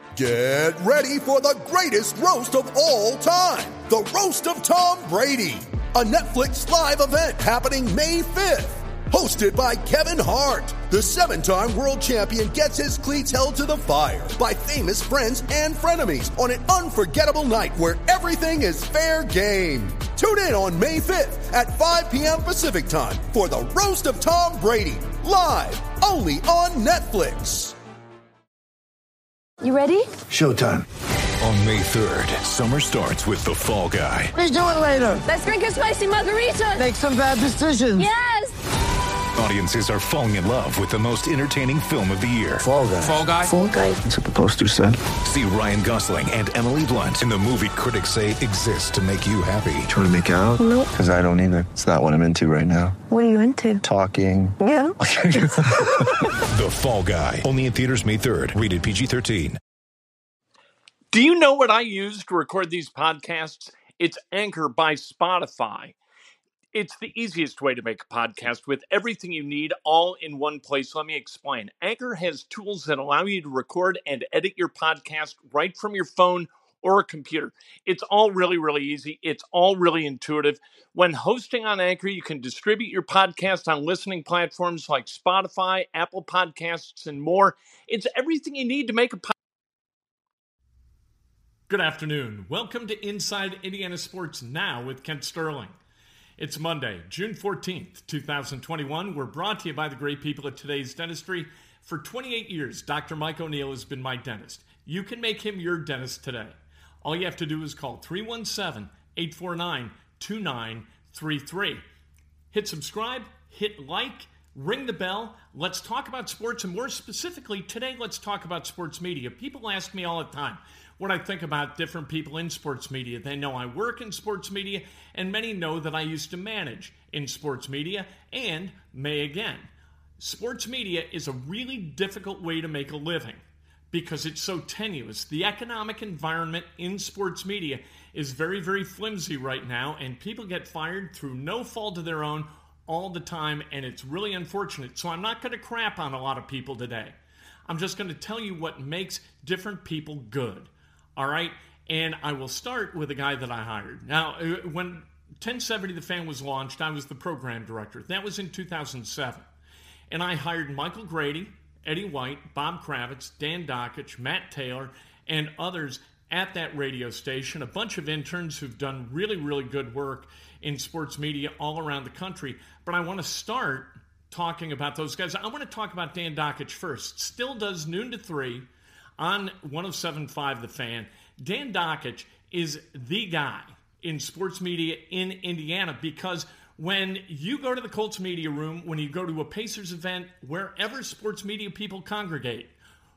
Get ready for the greatest roast of all time, the Roast of Tom Brady, a Netflix live event happening May 5th. Hosted by Kevin Hart, the 7-time world champion gets his cleats held to the fire by famous friends and frenemies on an unforgettable night where everything is fair game. Tune in on May 5th at 5 p.m. Pacific time for the Roast of Tom Brady, live only on Netflix. You ready? Showtime. On May 3rd, summer starts with The Fall Guy. Let's do it later. Let's drink a spicy margarita. Make some bad decisions. Yes! Audiences are falling in love with the most entertaining film of the year. Fall Guy. Fall Guy? Fall Guy. That's what the poster said. See Ryan Gosling and Emily Blunt in the movie critics say exists to make you happy. Trying to make it out? Nope. Because I don't either. It's not what I'm into right now. What are you into? Talking. Yeah. The Fall Guy. Only in theaters May 3rd. Rated PG-13. Do you know what I use to record these podcasts? It's Anchor by Spotify. It's the easiest way to make a podcast with everything you need all in one place. Let me explain. Anchor has tools that allow you to record and edit your podcast right from your phone or a computer. It's all really, really easy. It's all really intuitive. When hosting on Anchor, you can distribute your podcast on listening platforms like Spotify, Apple Podcasts, and more. It's everything you need to make a podcast. Good afternoon. Welcome to Inside Indiana Sports Now with Kent Sterling. It's Monday, June 14th, 2021. We're brought to you by the great people at Today's Dentistry. For 28 years, Dr. Mike O'Neill has been my dentist. You can make him your dentist today. All you have to do is call 317-849-2933. Hit subscribe, hit like, ring the bell. Let's talk about sports, and more specifically, today let's talk about sports media. People ask me all the time what I think about different people in sports media. They know I work in sports media, and many know that I used to manage in sports media and may again. Sports media is a really difficult way to make a living because it's so tenuous. The economic environment in sports media is very, very flimsy right now, and people get fired through no fault of their own all the time, and it's really unfortunate. So I'm not going to crap on a lot of people today. I'm just going to tell you what makes different people good. All right, and I will start with a guy that I hired. Now, when 1070 The Fan was launched, I was the program director. That was in 2007. And I hired Michael Grady, Eddie White, Bob Kravitz, Dan Dakich, Matt Taylor, and others at that radio station, a bunch of interns who've done really, really good work in sports media all around the country. But I want to start talking about those guys. I want to talk about Dan Dakich first. Still does noon to 3 on 107.5 The Fan. Dan Dakich is the guy in sports media in Indiana because when you go to the Colts media room, when you go to a Pacers event, wherever sports media people congregate,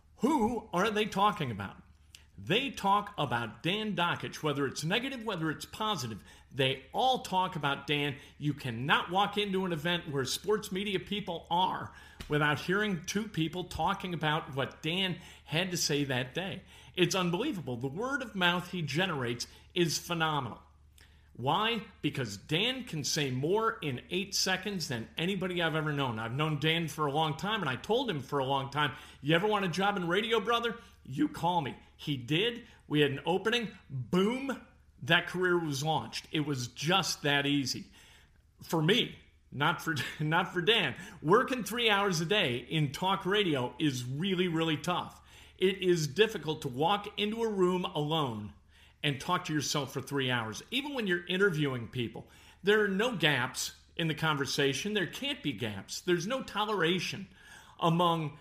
who are they talking about? They talk about Dan Dakich, whether it's negative, whether it's positive. They all talk about Dan. You cannot walk into an event where sports media people are without hearing two people talking about what Dan had to say that day. It's unbelievable. The word of mouth he generates is phenomenal. Why? Because Dan can say more in 8 seconds than anybody I've ever known. I've known Dan for a long time, and I told him for a long time, you ever want a job in radio, brother? You call me. He did. We had an opening. Boom. That career was launched. It was just that easy. For me, not for Dan. Working 3 hours a day in talk radio is really, really tough. It is difficult to walk into a room alone and talk to yourself for 3 hours. Even when you're interviewing people, there are no gaps in the conversation. There can't be gaps. There's no toleration among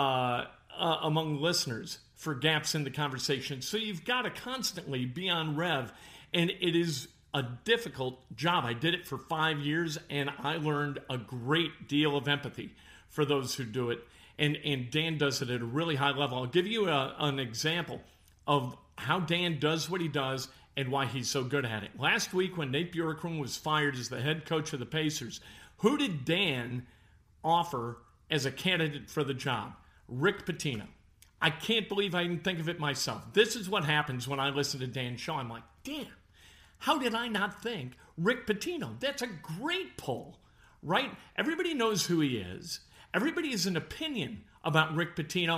listeners for gaps in the conversation. So you've got to constantly be on rev, and it is a difficult job. I did it for 5 years, and I learned a great deal of empathy for those who do it. And Dan does it at a really high level. I'll give you an example of how Dan does what he does and why he's so good at it. Last week when Nate Bjorkgren was fired as the head coach of the Pacers, who did Dan offer as a candidate for the job? Rick Pitino. I can't believe I didn't think of it myself. This is what happens when I listen to Dan's show. I'm like, damn, how did I not think Rick Pitino? That's a great pull, right? Everybody knows who he is. Everybody has an opinion about Rick Pitino,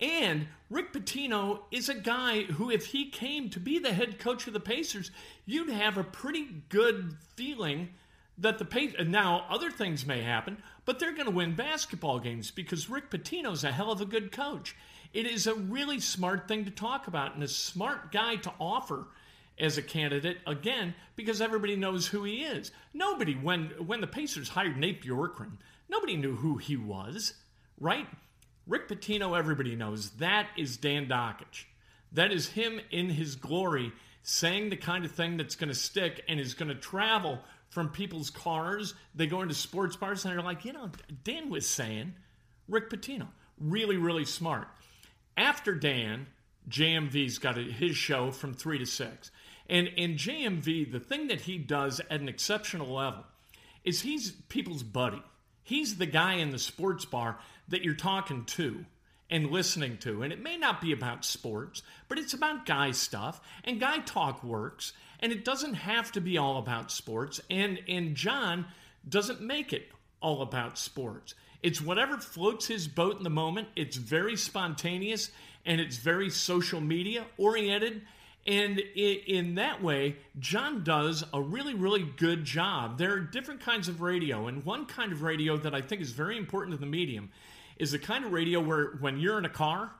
And Rick Pitino is a guy who, if he came to be the head coach of the Pacers, you'd have a pretty good feeling that the Pacers, now other things may happen, but they're going to win basketball games because Rick Pitino's a hell of a good coach. It is a really smart thing to talk about and a smart guy to offer as a candidate, again, because everybody knows who he is. Nobody, when the Pacers hired Nate Bjorkgren, nobody knew who he was, right? Rick Pitino, everybody knows. That is Dan Dakich. That is him in his glory, saying the kind of thing that's going to stick and is going to travel from people's cars. They go into sports bars and they're like, Dan was saying, Rick Pitino. Really, really smart. After Dan, JMV's got his show from 3 to 6. And JMV, the thing that he does at an exceptional level is he's people's buddy. He's the guy in the sports bar that you're talking to and listening to. And it may not be about sports, but it's about guy stuff. And guy talk works. And it doesn't have to be all about sports. And John doesn't make it all about sports. It's whatever floats his boat in the moment. It's very spontaneous and it's very social media oriented. And in that way, John does a really, really good job. There are different kinds of radio, and one kind of radio that I think is very important to the medium is the kind of radio where when you're in a car,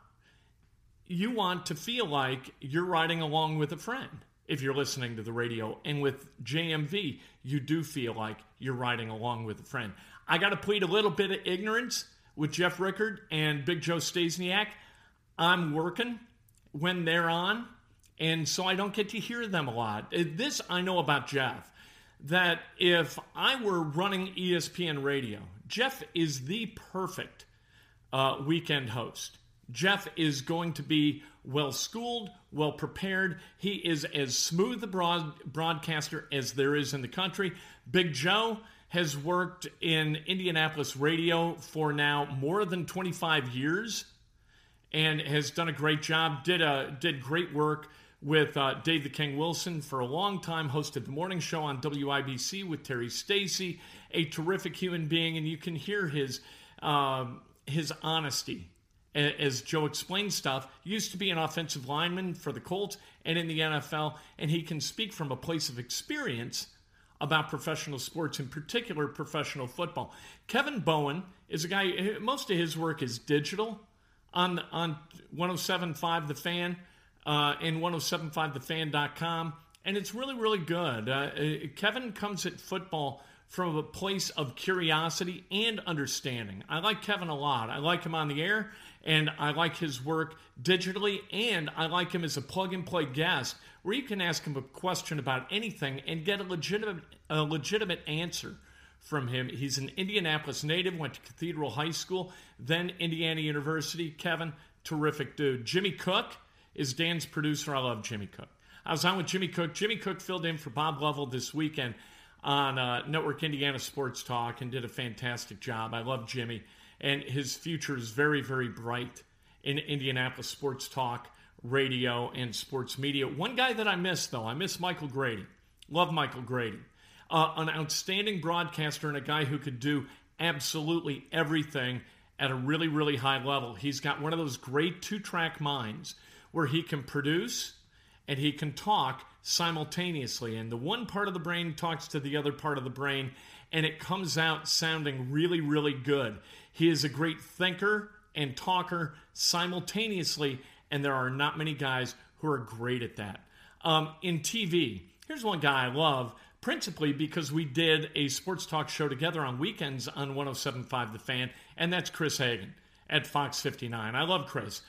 you want to feel like you're riding along with a friend if you're listening to the radio. And with JMV, you do feel like you're riding along with a friend. I got to plead a little bit of ignorance with Jeff Rickard and Big Joe Stasiak. I'm working when they're on, and so I don't get to hear them a lot. This I know about Jeff, that if I were running ESPN Radio, Jeff is the perfect weekend host. Jeff is going to be well-schooled, well-prepared. He is as smooth a broadcaster as there is in the country. Big Joe has worked in Indianapolis radio for now more than 25 years and has done a great job, did great work with Dave the King Wilson for a long time, hosted the morning show on WIBC with Terry Stacy, a terrific human being, and you can hear his honesty as Joe explains stuff. Used to be an offensive lineman for the Colts and in the NFL, and he can speak from a place of experience about professional sports, in particular professional football. Kevin Bowen is a guy, most of his work is digital on 107.5 The Fan and 107.5thefan.com, and it's really, really good. Kevin comes at football from a place of curiosity and understanding. I like Kevin a lot. I like him on the air, and I like his work digitally, and I like him as a plug-and-play guest where you can ask him a question about anything and get a legitimate answer from him. He's an Indianapolis native, went to Cathedral High School, then Indiana University. Kevin, terrific dude. Jimmy Cook is Dan's producer. I love Jimmy Cook. I was on with Jimmy Cook. Jimmy Cook filled in for Bob Lovell this weekend on Network Indiana Sports Talk and did a fantastic job. I love Jimmy, and his future is very, very bright in Indianapolis Sports Talk, radio, and sports media. One guy that I miss, though, I miss Michael Grady. Love Michael Grady. An outstanding broadcaster and a guy who could do absolutely everything at a really, really high level. He's got one of those great two-track minds where he can produce and he can talk simultaneously. And the one part of the brain talks to the other part of the brain, and it comes out sounding really, really good. He is a great thinker and talker simultaneously, and there are not many guys who are great at that. In TV, here's one guy I love, principally because we did a sports talk show together on weekends on 107.5 The Fan, and that's Chris Hagan at Fox 59. I love Chris.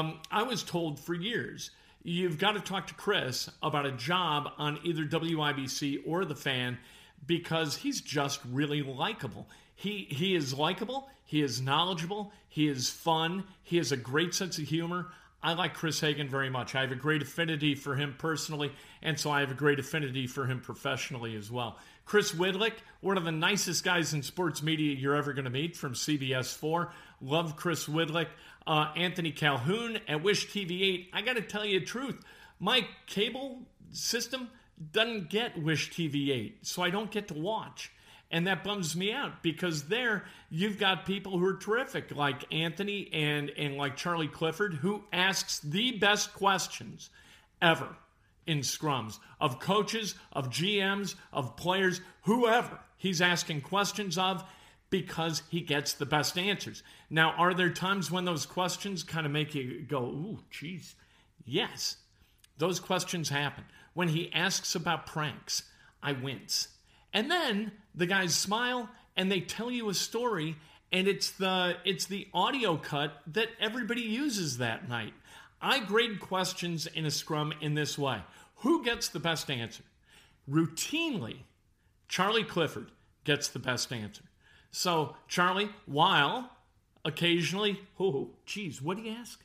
I was told for years, you've got to talk to Chris about a job on either WIBC or The Fan because he's just really likable. He is likable, he is knowledgeable, he is fun, he has a great sense of humor. I like Chris Hagan very much. I have a great affinity for him personally, and so I have a great affinity for him professionally as well. Chris Widlick, one of the nicest guys in sports media you're ever going to meet from CBS 4. Love Chris Widlick. Anthony Calhoun at Wish TV8. I got to tell you the truth. My cable system doesn't get Wish TV8, so I don't get to watch. And that bums me out because there you've got people who are terrific, like Anthony and like Charlie Clifford, who asks the best questions ever in scrums of coaches, of GMs, of players, whoever he's asking questions of, because he gets the best answers. Now, are there times when those questions kind of make you go, ooh, geez? Yes, those questions happen. When he asks about pranks, I wince. And then the guys smile and they tell you a story, and it's the audio cut that everybody uses that night. I grade questions in a scrum in this way. Who gets the best answer? Routinely, Charlie Clifford gets the best answer. So, Charlie, while occasionally, oh, geez, what do you ask?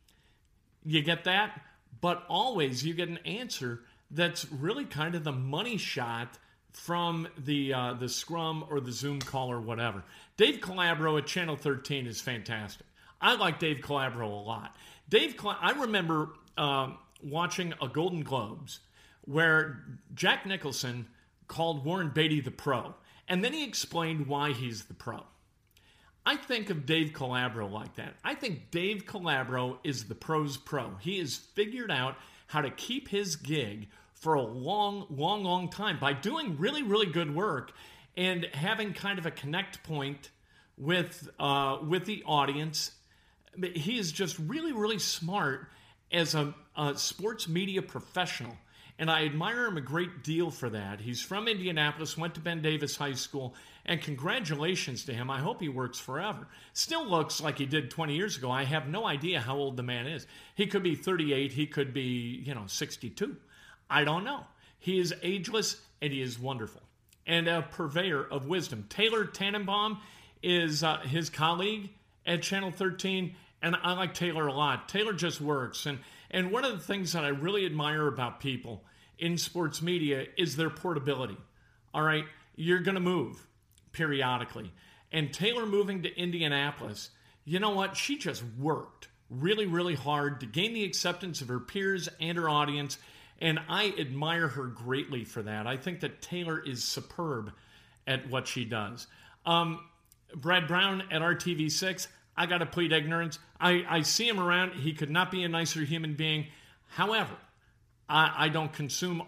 You get that, but always you get an answer that's really kind of the money shot from the scrum or the Zoom call or whatever. Dave Calabro at Channel 13 is fantastic. I like Dave Calabro a lot. I remember watching a Golden Globes where Jack Nicholson called Warren Beatty the pro, and then he explained why he's the pro. I think of Dave Calabro like that. I think Dave Calabro is the pro's pro. He has figured out how to keep his gig for a long time by doing really, really good work and having kind of a connect point with the audience. He is just really, really smart as a sports media professional, and I admire him a great deal for that. He's from Indianapolis, went to Ben Davis High School, and congratulations to him. I hope he works forever. Still looks like he did 20 years ago. I have no idea how old the man is. He could be 38. He could be, 62. I don't know. He is ageless, and he is wonderful, and a purveyor of wisdom. Taylor Tannenbaum is his colleague at Channel 13, and I like Taylor a lot. Taylor just works, and one of the things that I really admire about people in sports media is their portability. All right, you're going to move periodically, and Taylor moving to Indianapolis, you know what? She just worked really, really hard to gain the acceptance of her peers and her audience, and I admire her greatly for that. I think that Taylor is superb at what she does. Brad Brown at RTV6, I got to plead ignorance. I see him around. He could not be a nicer human being. However, I don't consume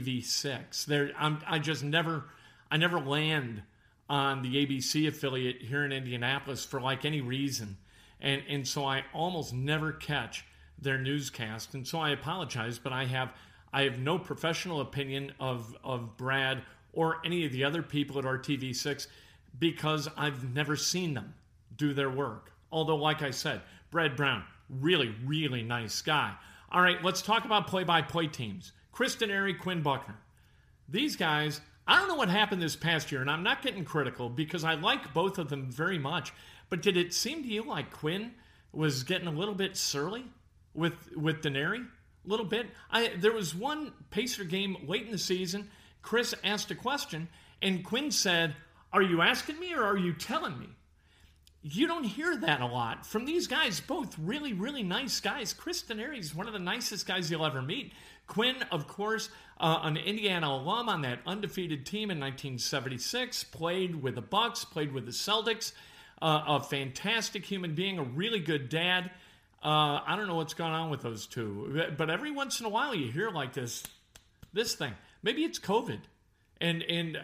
RTV6. I never land on the ABC affiliate here in Indianapolis for like any reason. And so I almost never catch their newscast. And so I apologize, but I have no professional opinion of Brad or any of the other people at RTV6 because I've never seen them do their work. Although, like I said, Brad Brown, really, really nice guy. All right, let's talk about play-by-play teams. Chris Denari, Quinn Buckner. These guys, I don't know what happened this past year, and I'm not getting critical because I like both of them very much, but did it seem to you like Quinn was getting a little bit surly with Denari? A little bit. There was one Pacer game late in the season. Chris asked a question, and Quinn said, "Are you asking me or are you telling me?" You don't hear that a lot from these guys, both really, really nice guys. Chris Denari is one of the nicest guys you'll ever meet. Quinn, of course, an Indiana alum on that undefeated team in 1976, played with the Bucks, played with the Celtics, a fantastic human being, a really good dad. I don't know what's going on with those two, but every once in a while you hear like this thing. Maybe it's COVID. And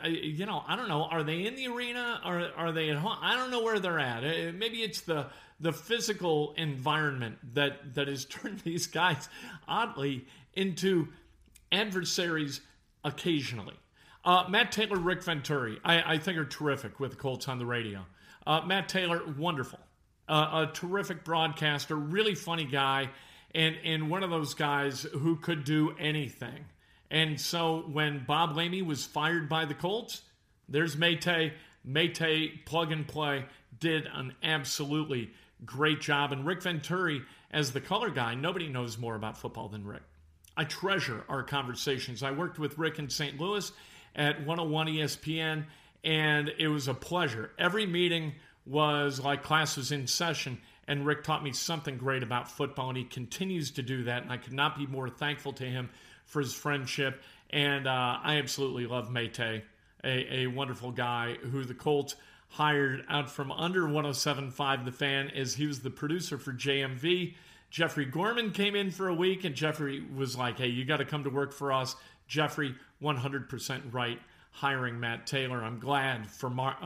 I don't know. Are they in the arena? Are they at home? I don't know where they're at. Maybe it's the physical environment that has turned these guys oddly into adversaries occasionally. Matt Taylor, Rick Venturi, I think are terrific with the Colts on the radio. Matt Taylor, wonderful. A terrific broadcaster, really funny guy, and one of those guys who could do anything. And so when Bob Lamey was fired by the Colts, there's Maytay. Maytay, plug and play, did an absolutely great job. And Rick Venturi, as the color guy, nobody knows more about football than Rick. I treasure our conversations. I worked with Rick in St. Louis at 101 ESPN, and it was a pleasure. Every meeting was like class was in session, and Rick taught me something great about football, and he continues to do that, and I could not be more thankful to him for his friendship, and I absolutely love Maytay a wonderful guy who the Colts hired out from under 107.5 The Fan, as he was the producer for JMV. Jeffrey Gorman came in for a week, and Jeffrey was like, hey, you got to come to work for us. Jeffrey, 100% right, hiring Matt Taylor. I'm glad for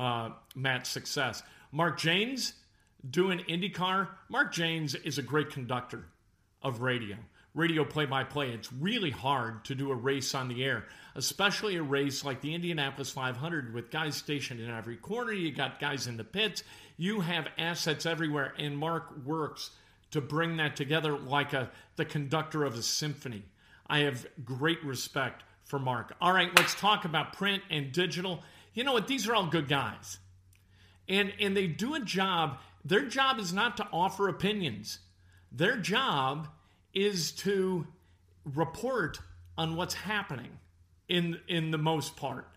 Matt's success. Mark Jaynes doing IndyCar. Mark Jaynes is a great conductor of radio play-by-play. It's really hard to do a race on the air, especially a race like the Indianapolis 500 with guys stationed in every corner. You got guys in the pits. You have assets everywhere, and Mark works to bring that together like the conductor of a symphony. I have great respect for Mark. All right, let's talk about print and digital. You know what? These are all good guys. And they do a job. Their job is not to offer opinions. Their job is to report on what's happening in the most part.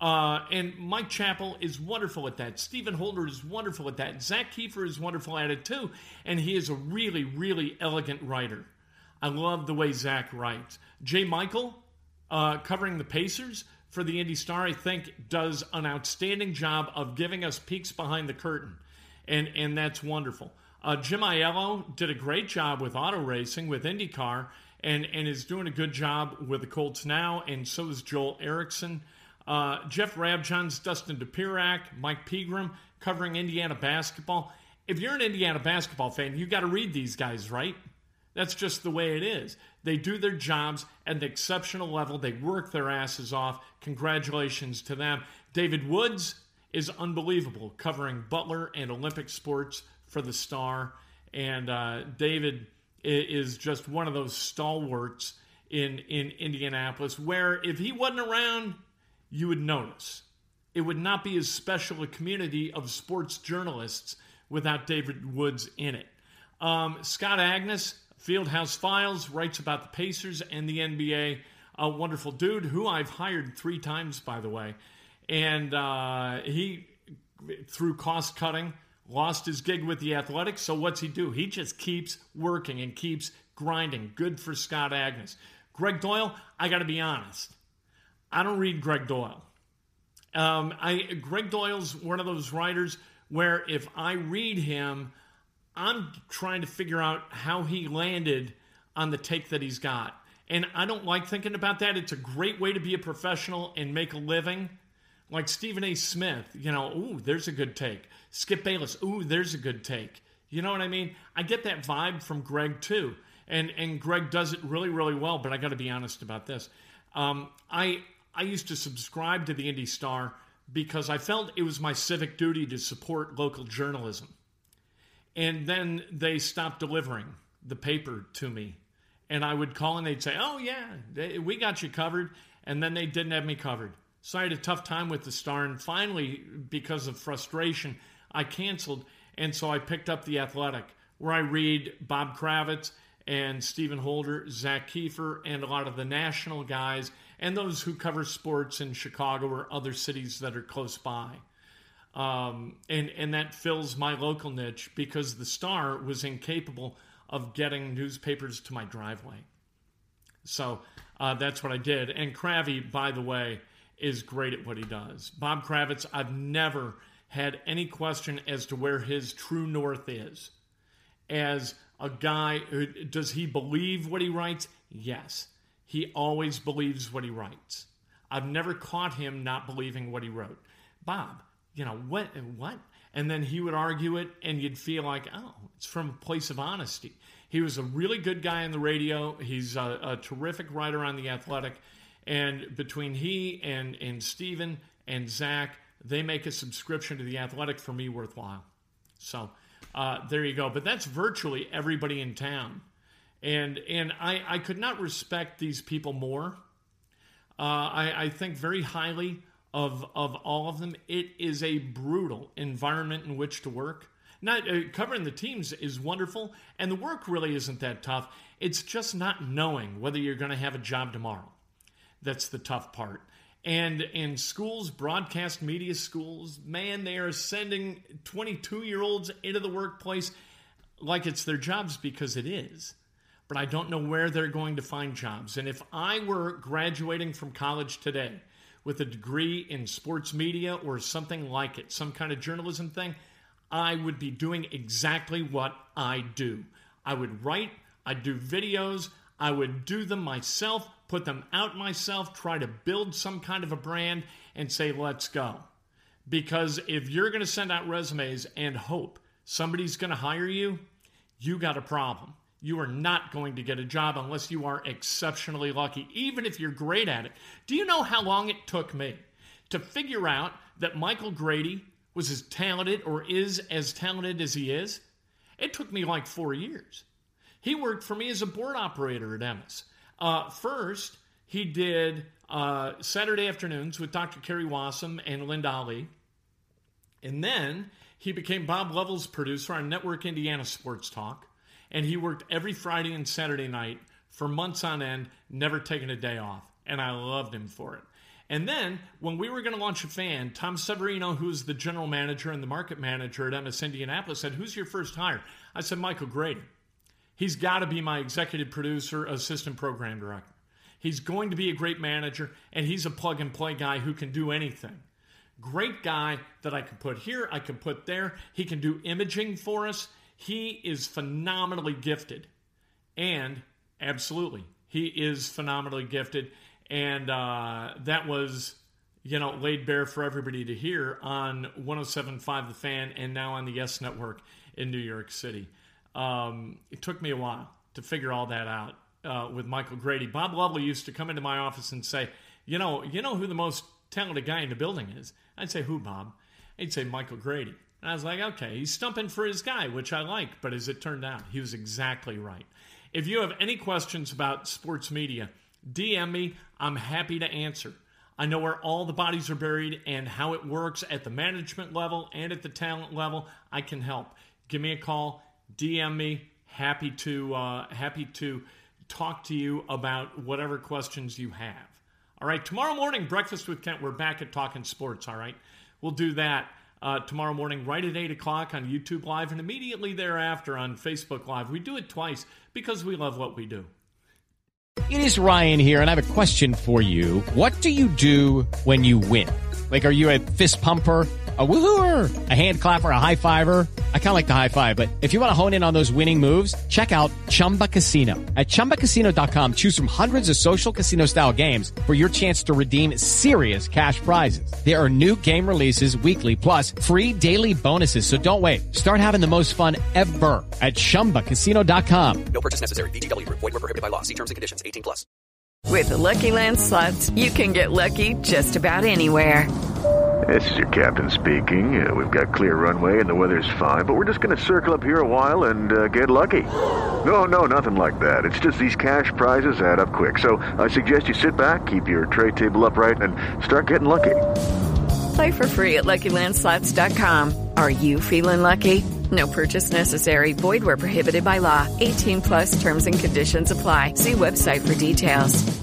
And Mike Chappell is wonderful at that. Stephen Holder is wonderful at that. Zach Kiefer is wonderful at it too. And he is a really, really elegant writer. I love the way Zach writes. Jay Michael, covering the Pacers for the Indy Star, I think does an outstanding job of giving us peeks behind the curtain. And that's wonderful. Jim Aiello did a great job with auto racing, with IndyCar, and is doing a good job with the Colts now, and so is Joel Erickson. Jeff Rabjohns, Dustin DePirac, Mike Pegram, covering Indiana basketball. If you're an Indiana basketball fan, you got to read these guys, right? That's just the way it is. They do their jobs at an exceptional level. They work their asses off. Congratulations to them. David Woods is unbelievable, covering Butler and Olympic sports for the Star. And David is just one of those stalwarts in Indianapolis, where if he wasn't around, you would notice. It would not be as special a community of sports journalists without David Woods in it. Scott Agnes, Fieldhouse Files, writes about the Pacers and the NBA. A wonderful dude who I've hired 3 times, by the way. And he, through cost cutting, lost his gig with the Athletics. So what's he do? He just keeps working and keeps grinding. Good for Scott Agnes. Greg Doyle, I got to be honest. I don't read Greg Doyle. Greg Doyle's one of those writers where if I read him, I'm trying to figure out how he landed on the take that he's got. And I don't like thinking about that. It's a great way to be a professional and make a living. Like Stephen A. Smith, ooh, there's a good take. Skip Bayless, ooh, there's a good take. You know what I mean? I get that vibe from Greg too. And Greg does it really, really well, but I got to be honest about this. I used to subscribe to the Indy Star because I felt it was my civic duty to support local journalism. And then they stopped delivering the paper to me. And I would call and they'd say, oh, yeah, we got you covered. And then they didn't have me covered. So I had a tough time with the Star. And finally, because of frustration, I canceled. And so I picked up The Athletic, where I read Bob Kravitz and Stephen Holder, Zach Kiefer, and a lot of the national guys, and those who cover sports in Chicago or other cities that are close by. And that fills my local niche because the Star was incapable of getting newspapers to my driveway. So that's what I did. And Kravy, by the way, is great at what he does. Bob Kravitz, I've never had any question as to where his true north is. As a guy, does he believe what he writes? Yes. He always believes what he writes. I've never caught him not believing what he wrote. Bob, what? And then he would argue it, and you'd feel like, oh, it's from a place of honesty. He was a really good guy on the radio. He's a terrific writer on The Athletic. And between he and Steven and Zach, they make a subscription to The Athletic for me worthwhile. So there you go. But that's virtually everybody in town. And I could not respect these people more. I think very highly of all of them. It is a brutal environment in which to work. Not covering the teams is wonderful, and the work really isn't that tough. It's just not knowing whether you're going to have a job tomorrow. That's the tough part. And in schools, broadcast media schools, man, they are sending 22-year-olds into the workplace like it's their jobs, because it is. But I don't know where they're going to find jobs. And if I were graduating from college today with a degree in sports media or something like it, some kind of journalism thing, I would be doing exactly what I do. I would write, I'd do videos, I would do them myself, put them out myself, try to build some kind of a brand and say, let's go. Because if you're going to send out resumes and hope somebody's going to hire you, you got a problem. You are not going to get a job unless you are exceptionally lucky, even if you're great at it. Do you know how long it took me to figure out that Michael Grady was as talented or is as talented as he is? It took me like 4 years. He worked for me as a board operator at Emmis. First, he did Saturday afternoons with Dr. Kerry Wassam and Linda Ali. And then he became Bob Lovell's producer on Network Indiana Sports Talk. And he worked every Friday and Saturday night for months on end, never taking a day off. And I loved him for it. And then when we were going to launch a fan, Tom Severino, who's the general manager and the market manager at Emmis Indianapolis, said, who's your first hire? I said, Michael Grady. He's got to be my executive producer, assistant program director. He's going to be a great manager, and he's a plug-and-play guy who can do anything. Great guy that I can put here, I can put there. He can do imaging for us. He is phenomenally gifted. And absolutely, he is phenomenally gifted. And that was, laid bare for everybody to hear on 107.5 The Fan and now on the Yes Network in New York City. It took me a while to figure all that out with Michael Grady. Bob Lovell used to come into my office and say, you know who the most talented guy in the building is? I'd say, who, Bob? He'd say, Michael Grady. And I was like, okay, he's stumping for his guy, which I like. But as it turned out, he was exactly right. If you have any questions about sports media, DM me. I'm happy to answer. I know where all the bodies are buried and how it works at the management level and at the talent level. I can help. Give me a call. DM me. Happy to talk to you about whatever questions you have. All right, tomorrow morning, Breakfast with Kent, we're back at Talking Sports, all right? We'll do that tomorrow morning right at 8 o'clock on YouTube Live and immediately thereafter on Facebook Live. We do it twice because we love what we do. It is Ryan here, and I have a question for you. What do you do when you win? Like, are you a fist pumper, a woo-hooer, a hand clapper, a high fiver? I kind of like the high five, but if you want to hone in on those winning moves, check out Chumba Casino. At ChumbaCasino.com, choose from hundreds of social casino-style games for your chance to redeem serious cash prizes. There are new game releases weekly, plus free daily bonuses, so don't wait. Start having the most fun ever at ChumbaCasino.com. No purchase necessary. VGW. Void where prohibited by law. See terms and conditions. 18+. With the Lucky Land Slots, you can get lucky just about anywhere. This is your captain speaking. We've got clear runway and the weather's fine, but we're just going to circle up here a while and get lucky. No, nothing like that. It's just these cash prizes add up quick. So I suggest you sit back, keep your tray table upright, and start getting lucky. Play for free at LuckyLandSlots.com. Are you feeling lucky? No purchase necessary. Void where prohibited by law. 18+ terms and conditions apply. See website for details.